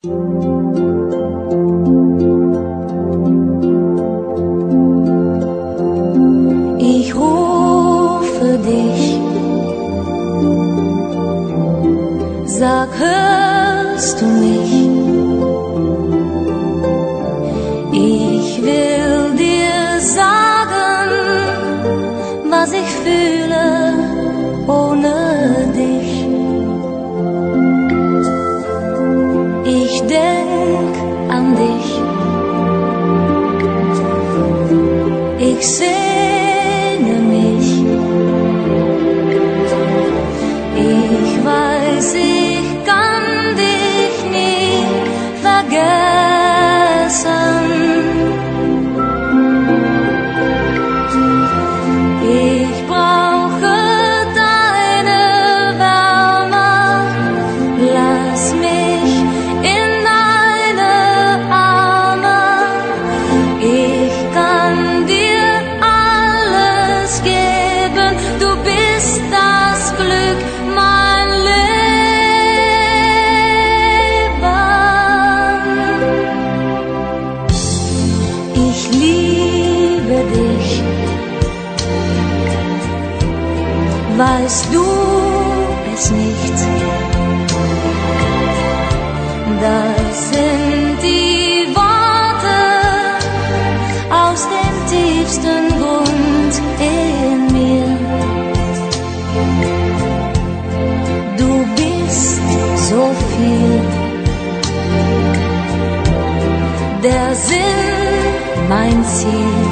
Ich rufe dich, sag, hörst du mich? Ich will dir sagen, was ich fühle ohne dich. Ich denk an dich, ich sehne mich, ich weiß, ich kann dich nie vergessen. Ich brauche deine Wärme, lass mich in deine Arme. Ich kann dir alles geben, du bist das Glück, mein Leben. Ich liebe dich, weißt du es nicht? Das sind die Worte aus dem tiefsten Grund in mir. Du bist so viel, der Sinn, mein Ziel.